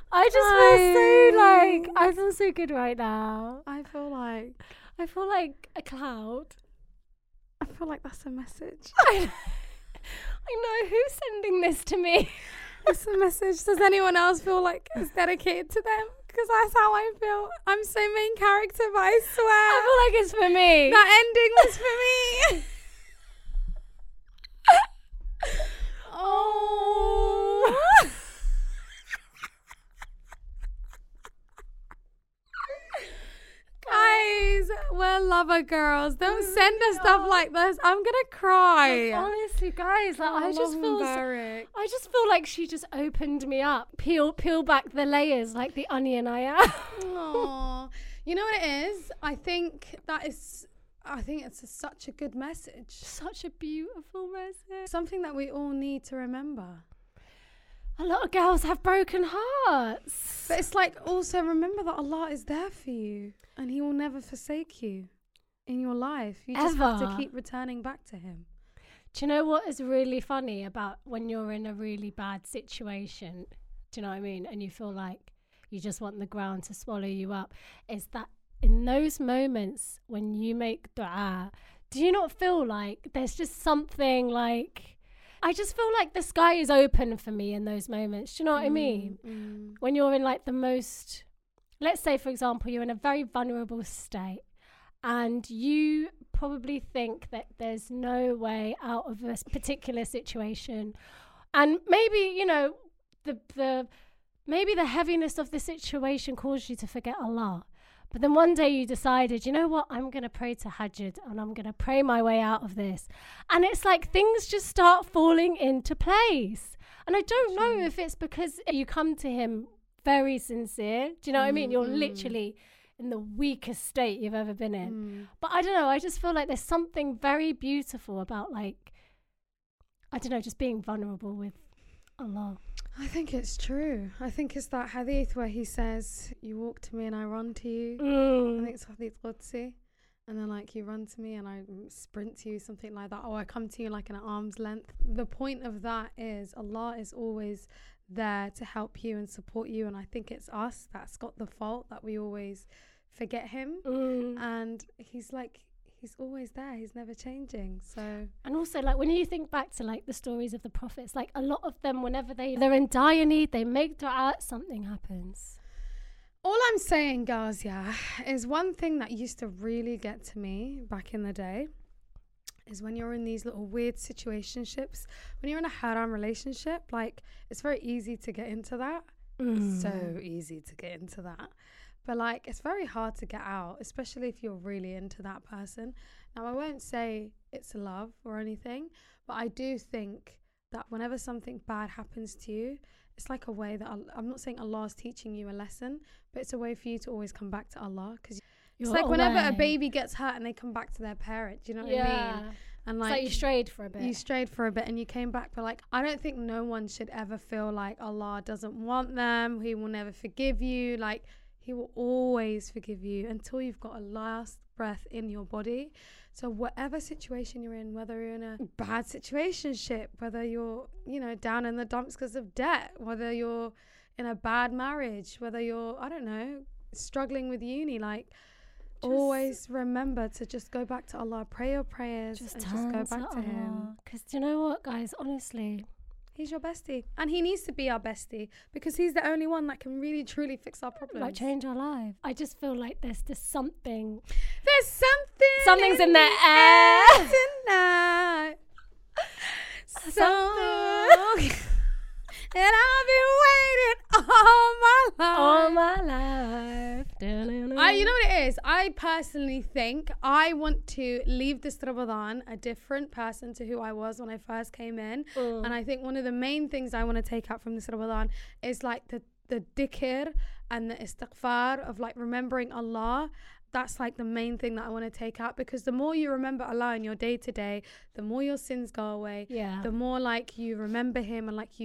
I just feel so like, I feel so good right now. I feel like a cloud. I feel like that's a message. I know, who's sending this to me? It's a message. Does anyone else feel like it's dedicated to them? Because that's how I feel. I'm so main character, but I swear. I feel like it's for me. That ending was for me. Oh. Guys, we're lover girls. Don't send us stuff like this. I'm gonna cry. Honestly, guys, like I just feel like she just opened me up. Peel back the layers like the onion I am. Aww. You know what it is? I think it's such a good message. Such a beautiful message. Something that we all need to remember. A lot of girls have broken hearts. But it's like, also remember that Allah is there for you and He will never forsake you in your life. You just have to keep returning back to Him. Do you know what is really funny about when you're in a really bad situation? Do you know what I mean? And you feel like you just want the ground to swallow you up. Is that in those moments when you make dua, do you not feel like there's just something like... I just feel like the sky is open for me in those moments. Do you know what I mean? When you're in like the most, let's say, for example, you're in a very vulnerable state and you probably think that there's no way out of a particular situation. And maybe, you know, maybe the heaviness of the situation caused you to forget Allah. But then one day you decided, you know what, I'm going to pray tahajjud and I'm going to pray my way out of this. And it's like things just start falling into place. And I don't know if it's because you come to Him very sincere. Do you know what I mean? You're literally in the weakest state you've ever been in. But I don't know, I just feel like there's something very beautiful about like, I don't know, just being vulnerable with Allah. I think it's true. I think it's that hadith where He says, you walk to me and I run to you. I think it's hadith Qudsi. And then like you run to me and I sprint to you, something like that. Or I come to you like an arm's length. The point of that is Allah is always there to help you and support you. And I think it's us that's got the fault, that we always forget Him. And He's always there. He's never changing. So, and also like when you think back to like the stories of the prophets, like a lot of them, whenever they're in dire need, they make dua, something happens. All I'm saying, girls, is one thing that used to really get to me back in the day is when you're in these little weird situationships, when you're in a haram relationship, like it's very easy to get into that. So easy to get into that. But like, it's very hard to get out, especially if you're really into that person. Now, I won't say it's love or anything, but I do think that whenever something bad happens to you, it's like a way that I'm not saying Allah is teaching you a lesson, but it's a way for you to always come back to Allah. Because it's like whenever a baby gets hurt and they come back to their parent, do you know what I mean? And like, it's like you strayed for a bit. You strayed for a bit and you came back. But like, I don't think no one should ever feel like Allah doesn't want them. He will never forgive you. Like, He will always forgive you until you've got a last breath in your body. So whatever situation you're in, whether you're in a bad situationship, whether you're, you know, down in the dumps because of debt, whether you're in a bad marriage, whether you're, I don't know, struggling with uni, like, always remember to just go back to Allah, pray your prayers, and just go back to Him. Because do you know what, guys? Honestly, He's your bestie. And He needs to be our bestie because He's the only one that can really, truly fix our problems. Like change our life. I just feel like there's something. There's something. Something's in the air tonight. Something. And I've been waiting all my life. You know what it is? I personally think I want to leave this Ramadan a different person to who I was when I first came in. And I think one of the main things I want to take out from this Ramadan is like the dhikr and the istighfar of like remembering Allah. That's like the main thing that I want to take out, because the more you remember Allah in your day to day, the more your sins go away. The more like you remember Him and like you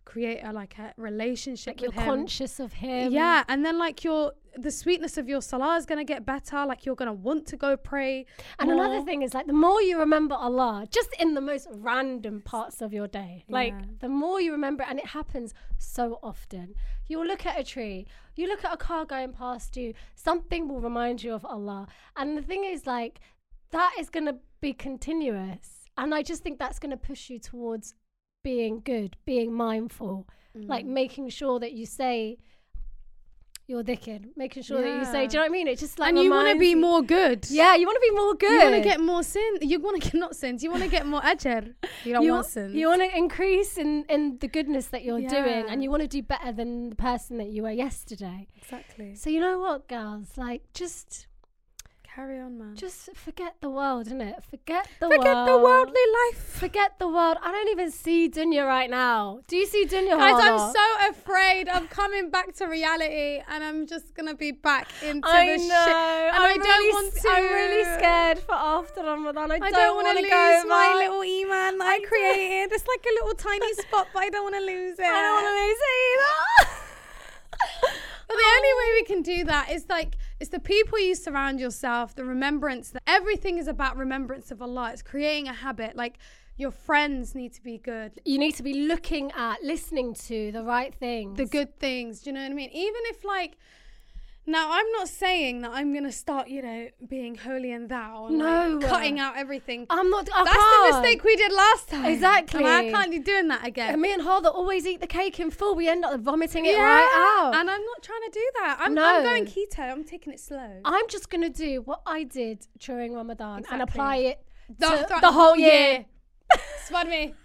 create a relationship Like with you're him. conscious of him. Yeah, and then like the sweetness of your salah is gonna get better. Like you're gonna want to go pray. And more. another thing is like the more you remember Allah, just in the most random parts of your day, like the more you remember, and it happens so often. You'll look at a tree, you look at a car going past you, something will remind you of Allah. And the thing is like that is going to be continuous. And I just think that's going to push you towards being good, being mindful, like making sure that you say your dhikr, making sure that you say, do you know what I mean? It's just like, and you want to be more good. Yeah, you want to be more good. You want to get more sin. You want to get not sins. You want to get more ajr. You don't want sins. You want to increase in the goodness that you're doing, and you want to do better than the person that you were yesterday. Exactly. So you know what, girls? Like, just carry on, man. Just forget the world, innit? Forget the worldly life. Forget the world. I don't even see dunya right now. Do you see dunya? Guys, I'm so afraid of coming back to reality, and I'm just gonna be back into the shit. And I don't want to. I'm really scared for after Ramadan. I don't want to lose go my back. little iman that I created. It's like a little tiny spot, but I don't want to lose it. I don't want to lose it either. But the only way we can do that is like, it's the people you surround yourself, the remembrance. Everything is about remembrance of Allah. It's creating a habit. Like, your friends need to be good. You need to be looking at, listening to the right things. The good things. Do you know what I mean? Even if like, now I'm not saying that I'm going to start, being holy and thou. And like cutting out everything. That's the mistake we did last time. Exactly. And I can't be doing that again. And me and Harder always eat the cake in full. We end up vomiting it right out. And I'm not trying to do that. I'm going keto. I'm taking it slow. I'm just going to do what I did during Ramadan and apply it the whole year. Spud me.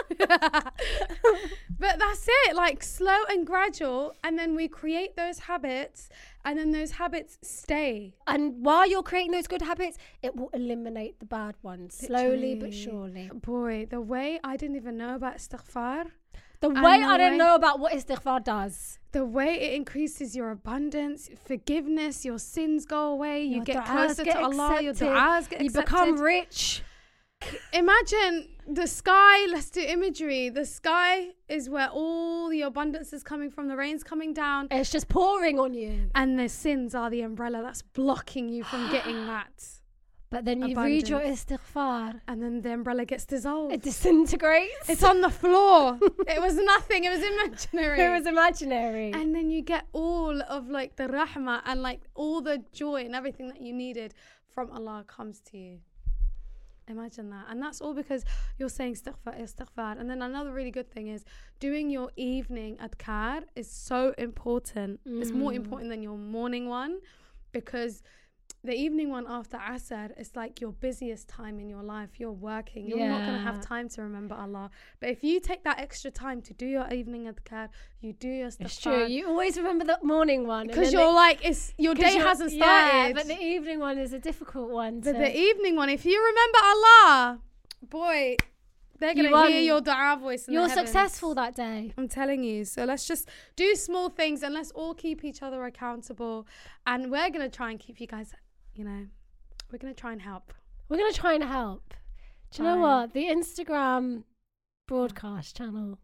But that's it, like slow and gradual, and then we create those habits, and then those habits stay. And while you're creating those good habits, it will eliminate the bad ones slowly but surely. Boy, the way I didn't even know about istighfar, the way I didn't know about what istighfar does, the way it increases your abundance, forgiveness, your sins go away, you get closer to Allah, your du'as get accepted. You become rich. Imagine the sky. Let's do imagery. The sky is where all the abundance is coming from. The rain's coming down. It's just pouring on you. And the sins are the umbrella that's blocking you from getting that. But then you read your istighfar. And then the umbrella gets dissolved. It disintegrates. It's on the floor. It was nothing. It was imaginary. It was imaginary. And then you get all of like the rahmah and like all the joy and everything that you needed from Allah comes to you. Imagine that. And that's all because you're saying istighfar. And then another really good thing is doing your evening adhkar is so important. It's more important than your morning one, because the evening one after Asr is like your busiest time in your life. You're working. You're not going to have time to remember Allah. But if you take that extra time to do your evening adhkar, you do your istighfar. It's true. You always remember the morning one. Because you're like, your day hasn't started. Yeah, but the evening one is a difficult one. But the evening one, if you remember Allah, boy, they're going to hear your dua voice in the You're heavens. successful that day. I'm telling you. So let's just do small things and let's all keep each other accountable. And we're going to try and keep you guys, we're going to try and help. We're going to try and help. Do you know what? The Instagram broadcast channel.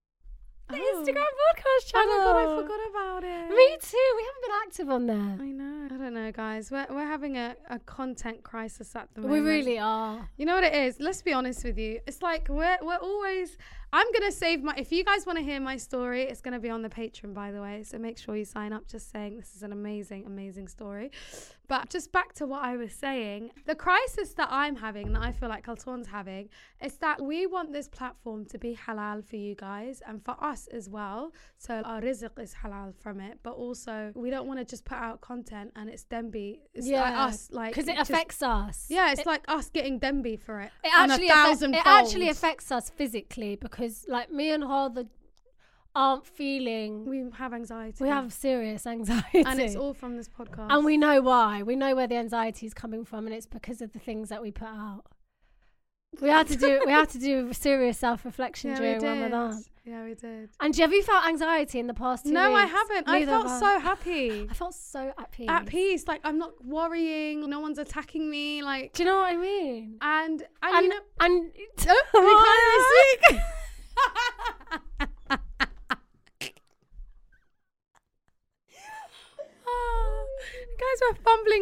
The Instagram broadcast channel. Oh my God, I forgot about it. Me too. We haven't been active on there. I know. I don't know, guys. We're having a content crisis at the moment. We really are. You know what it is? Let's be honest with you. It's like we're always... I'm going to save if you guys want to hear my story, it's going to be on the Patreon, by the way. So make sure you sign up, just saying this is an amazing, amazing story. But just back to what I was saying, the crisis that I'm having, that I feel like Kaltoon's having, is that we want this platform to be halal for you guys and for us as well. So our rizq is halal from it, but also we don't want to just put out content and it's dembi. It's like us, like, because it affects us. Yeah, it's like us getting dembi for it. It actually affects us physically, because like me and Harder aren't feeling... We have anxiety. We have serious anxiety. And it's all from this podcast. And we know why. We know where the anxiety is coming from, and it's because of the things that we put out. We had to do serious self-reflection during Ramadan. Yeah, we did. And have you felt anxiety in the past 2 weeks? No, I haven't. I felt so happy. I felt so at peace. At peace. Like, I'm not worrying. No one's attacking me. Like, do you know what I mean? And we this week.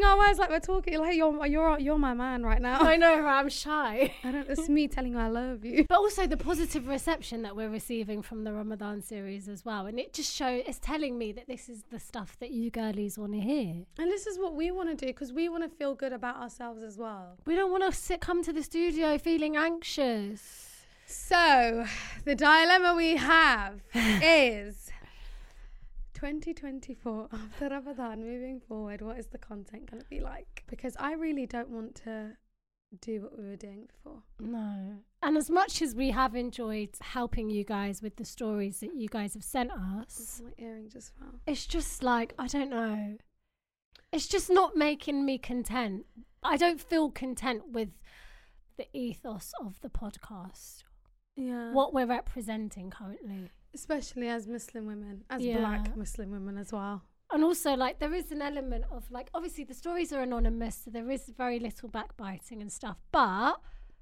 our words like we're talking. Like you're my man right now. I know, I'm shy. It's me telling you I love you. But also the positive reception that we're receiving from the Ramadan series as well. And it just it's telling me that this is the stuff that you girlies want to hear. And this is what we want to do, because we want to feel good about ourselves as well. We don't want to come to the studio feeling anxious. So the dilemma we have is 2024 after Ramadan, moving forward, what is the content going to be like? Because I really don't want to do what we were doing before. No. And as much as we have enjoyed helping you guys with the stories that you guys have sent us, my earring just fell. It's just like, I don't know. It's just not making me content. I don't feel content with the ethos of the podcast. Yeah. What we're representing currently. Especially as Muslim women, as black Muslim women as well. And also, like, there is an element of, like, obviously the stories are anonymous, so there is very little backbiting and stuff. But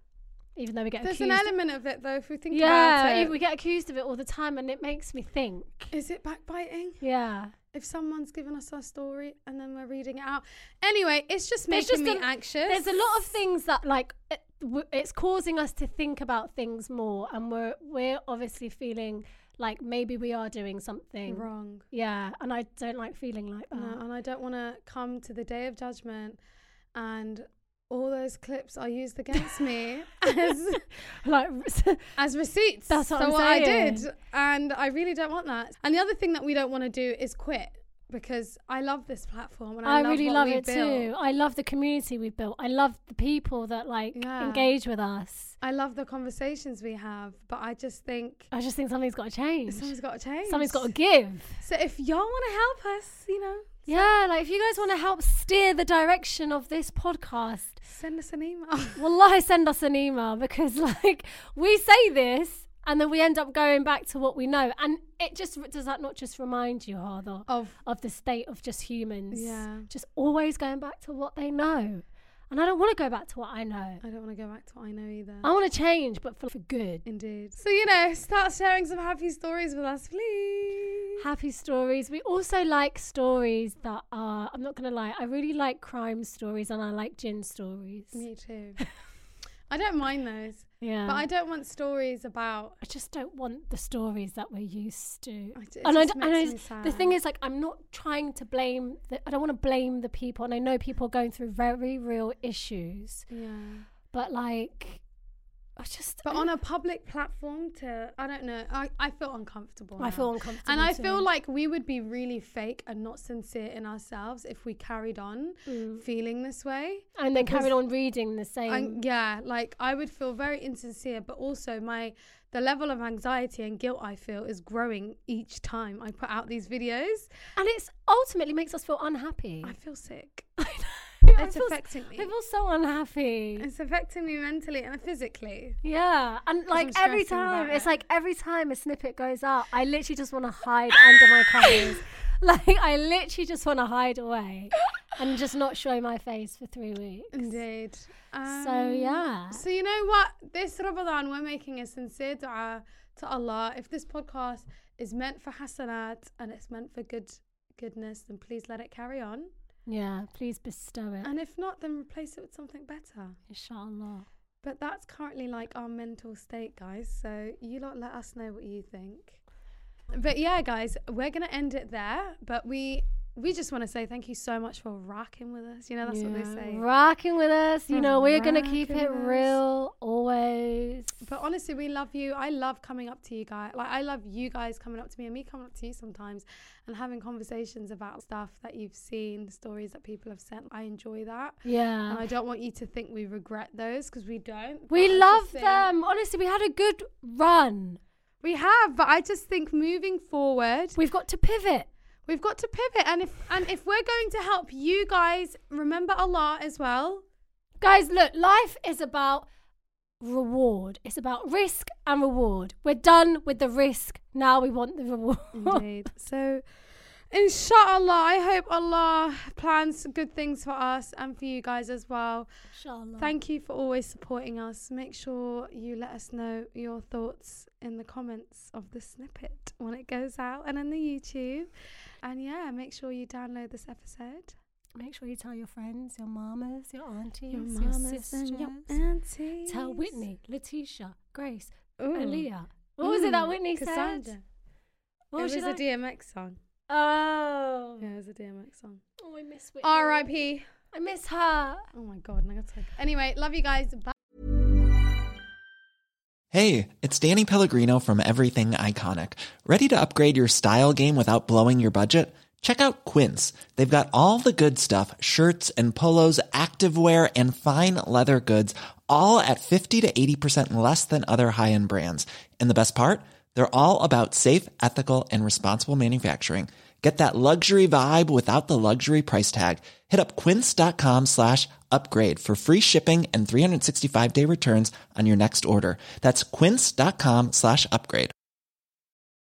even though we get accused... There's an element of it, though, if we think about it. Yeah, we get accused of it all the time, and it makes me think. Is it backbiting? Yeah. If someone's given us our story and then we're reading it out. Anyway, it's just making me anxious. There's a lot of things that, like, it's causing us to think about things more, and we're obviously feeling like maybe we are doing something wrong. Yeah, and I don't like feeling like that. No, and I don't want to come to the day of judgment and all those clips are used against me as like as receipts. That's what what I did, and I really don't want that. And the other thing that we don't want to do is quit, because I love this platform and I really love it built. too. I love the community we've built. I love the people that engage with us. I love the conversations we have, but I just think something's got to change. Something's got to change. Something's got to give. So if y'all want to help us, yeah, like if you guys want to help steer the direction of this podcast, send us an email. Wallahi, send us an email, because like we say this and then we end up going back to what we know, and it just does that not just remind you, Hada, of the state of just humans? Yeah, just always going back to what they know. And I don't want to go back to what I know. I don't want to go back to what I know either. I want to change, but for good. Indeed. So, start sharing some happy stories with us, please. Happy stories. We also like stories that are, I'm not going to lie, I really like crime stories and I like jinn stories. Me too. I don't mind those. Yeah. But I don't want stories about... I just don't want the stories that we're used to. The thing is, like, I'm not trying to blame... I don't want to blame the people. And I know people are going through very real issues. Yeah. But, like... But on a public platform I don't know, I feel uncomfortable now. I feel uncomfortable and I too. feel like we would be really fake and not sincere in ourselves if we carried on feeling this way. And then carried on reading the same. I would feel very insincere, but also the level of anxiety and guilt I feel is growing each time I put out these videos. And it's ultimately makes us feel unhappy. I feel sick. I know. It's affecting me. I feel so unhappy. It's affecting me mentally and physically. Yeah. And like every time a snippet goes out, I literally just want to hide under my covers. Like I literally just want to hide away and just not show my face for 3 weeks. Indeed. So yeah. So you know what? This Ramadan we're making a sincere dua to Allah. If this podcast is meant for hasanat and it's meant for goodness, then please let it carry on. Yeah, please bestow it. And if not, then replace it with something better. Inshallah. But that's currently like our mental state, guys. So you lot let us know what you think. But yeah, guys, we're going to end it there. But we just want to say thank you so much for rocking with us. That's what they say. Rocking with us. We're going to keep it real always. But honestly, we love you. I love coming up to you guys. Like, I love you guys coming up to me and me coming up to you sometimes and having conversations about stuff that you've seen, stories that people have sent. I enjoy that. Yeah. And I don't want you to think we regret those, because we don't. We love them. Honestly, we had a good run. We have, but I just think moving forward, we've got to pivot. We've got to pivot, and if we're going to help you guys, remember Allah as well. Guys, look, life is about reward. It's about risk and reward. We're done with the risk. Now we want the reward. Indeed. So, inshallah, I hope Allah plans good things for us and for you guys as well. Inshallah. Thank you for always supporting us. Make sure you let us know your thoughts in the comments of the snippet when it goes out and on the YouTube. And yeah, make sure you download this episode. Make sure you tell your friends, your mamas, your aunties, Your your mamas sisters. and your aunties. Tell Whitney, Letitia, Grace, Ooh. Aaliyah. What was it that Whitney Cassandra. said? It What was she a like? DMX song. Oh. Yeah, it was a DMX song. Oh, I miss Whitney. R.I.P. I miss her. Oh my God. Anyway, love you guys. Bye. Hey, it's Danny Pellegrino from Everything Iconic. Ready to upgrade your style game without blowing your budget? Check out Quince. They've got all the good stuff, shirts and polos, activewear, and fine leather goods, all at 50 to 80% less than other high-end brands. And the best part? They're all about safe, ethical, and responsible manufacturing. Get that luxury vibe without the luxury price tag. Hit up quince.com/upgrade for free shipping and 365-day returns on your next order. That's quince.com/upgrade.